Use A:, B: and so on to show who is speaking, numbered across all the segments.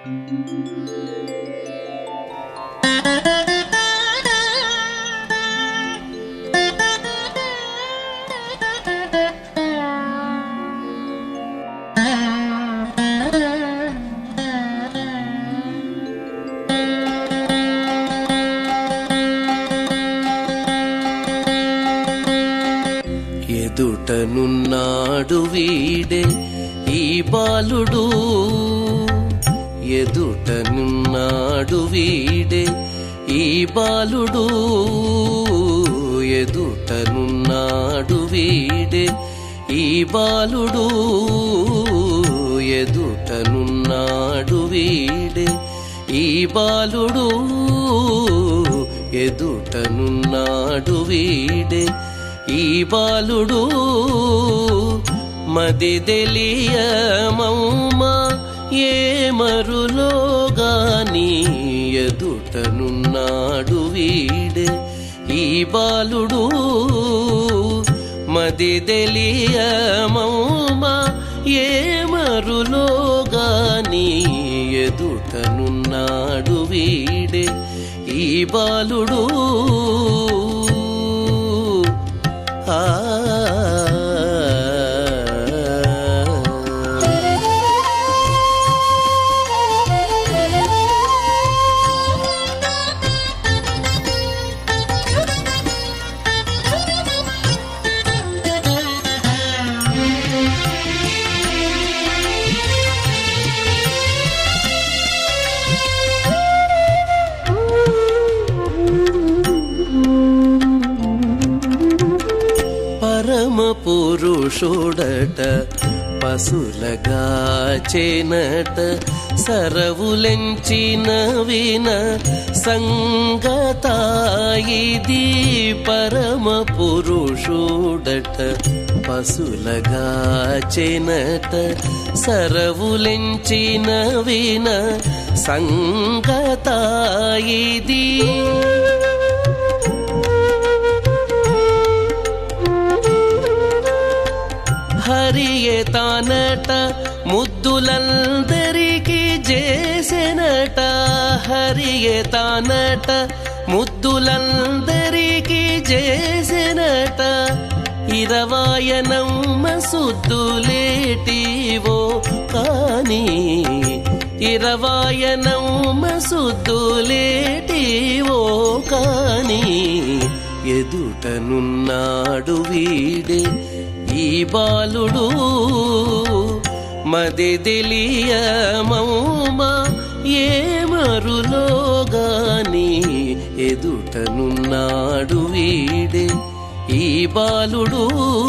A: ఎదుటనున్నాడు వీడే ఈ బాలుడు, ఎదుటనున్నాడు వీడే ఈ బాలుడు, ఎదుటనున్నాడు వీడే ఈ బాలుడు, ఎదుటనున్నాడు వీడే ఈ బాలుడు, ఎదుటనున్నాడు వీడే ఈ బాలుడు. మది తెలియమౌమా ఏ మరులోగాని, ఎదుటనున్నాడు వీడే ఈ బాలుడు. మది తెలియమౌమా ఏ మరులోగాని, ఎదుటనున్నాడు వీడే ఈ బాలుడు. పరమ పురుషుడట పశులగా చేనట, సరవులెంచిన విన సంగతాయిది. పరమ పురుషుడట పశులగా చేనట, సరవులెంచిన విన సంగతాయిది. హరియే తానట ముద్దులందరికీ చేసెనట, హరియే తానట ముద్దులందరికీ చేసెనట. 20 సుద్దులేటివో కాని, 20 సుద్దులేటివో కాని, ఎదుటనున్నాడు వీడే ఈ బాలుడు. మది తెలియమౌమా ఏ మరులోగాని, ఎదుటనున్నాడు వీడే ఈ బాలుడు.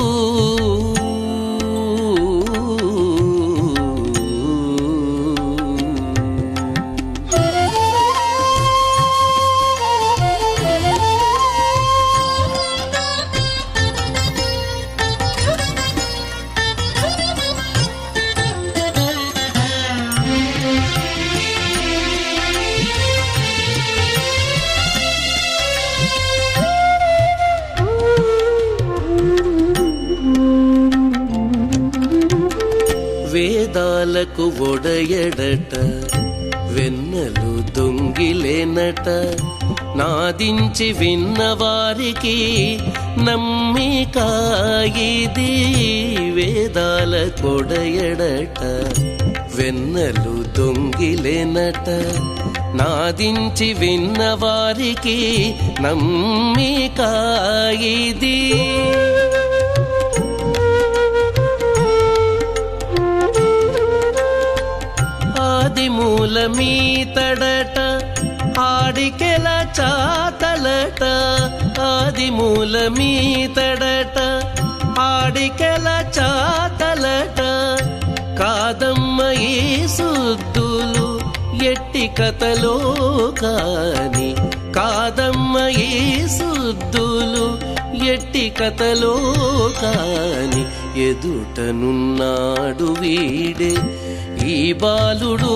A: వేదాలకు ఒడయడట వెన్నెలు దొంగిలేనట, నాదించి విన్నవారికి నమ్మికాయిది. వేదాలకొడయడట వెన్నెలు దొంగిలేనట, నాదించి విన్నవారికి నమ్మికాయిది. ఆదిమూలమీతడట ఆడికెల చాతలట, ఆదిమూలమీతడట ఆడికెల చాతలట. కాదమ్మ ఈ సుద్దులు ఎట్టి కథలో కాని, కాదమ్మ ఈ సుద్దులు ఎట్టి కథలో కాని, ఎదుటనున్నాడు వీడే ఈ బాలుడు.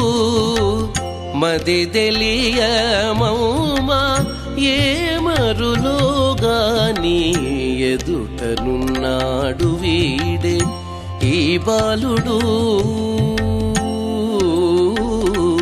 A: మది తెలియమౌమా ఏ మరులోగాని, ఎదుటనున్నాడు వీడే ఈ బాలుడు.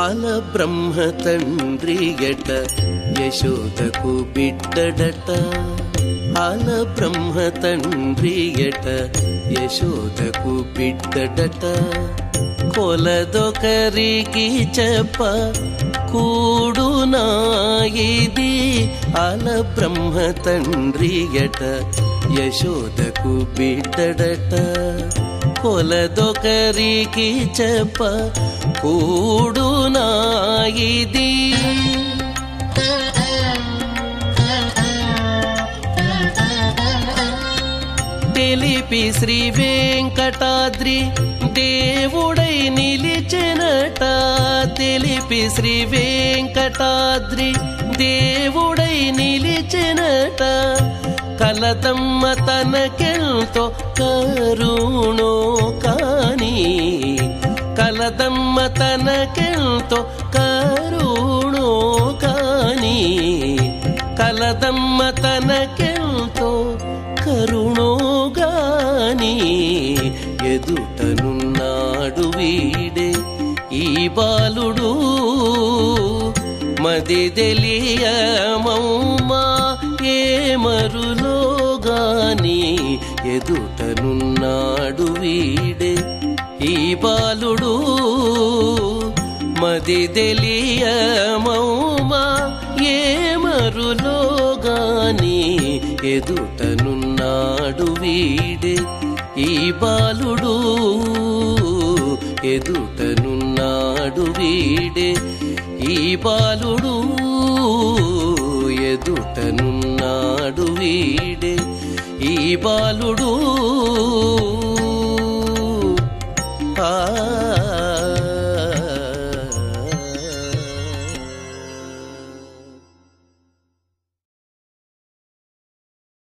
A: ఆల బ్రహ్మ తండ్రియట యశోదకు బిడ్డడట ఆల బ్రహ్మ తండ్రియట యశోదకు బిడ్డడట కొలదొకరికి చెప్ప కూడునా ఇది ఆల బ్రహ్మ తండ్రియట యశోదకు బిడ్డడట కొలదొకరికి చెప్ప కూడునా ఇది తెలిపి శ్రీ వెంకటాద్రి దేవుడై నిలిచెనట తెలిపి శ్రీ వెంకటాద్రి దేవుడై నిలిచెనట కలదమ్మ తనకెంతో కరుణో కాని కలదమ్మ తనకెంతో కరుణో కాని కలదమ్మ తనకెంతో కరుణోగాని ఎదుటనున్నాడు వీడే ఈ బాలుడు మది తెలియమౌమా ఏమరులోగాని ఎదుటనున్నాడు వీడే ఈ బాలుడు మది తెలియమౌమా ఏమరులోగాని ఎదుటనున్నాడు వీడే ఈ బాలుడు ఎదుటనున్నాడు వీడే ఈ బాలుడు ఎదుటనున్నాడు వీడే ఈ బాలుడు ఆ